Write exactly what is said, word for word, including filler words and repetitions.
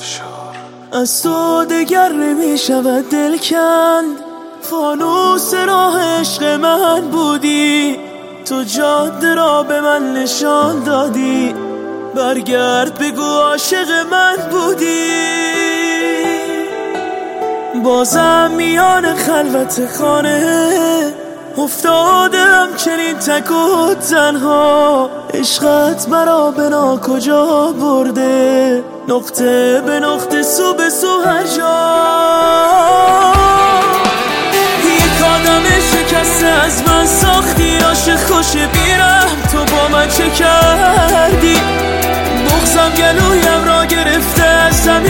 از تو دگر نمی شود دل کند، فانوس راه عشق من بودی، تو جاده را به من نشان دادی، برگرد بگو عاشق من بودی. بازم میان خلوت خانه افتادم چنین تک و تنها، عشقت مرا به نا کجا برده، نقطه به نقطه سو به سو هر جا. یک آدم شکسته از من ساختی، عاشق خوش بیرم تو با من چه کردی، بغضم گلویم را گرفته از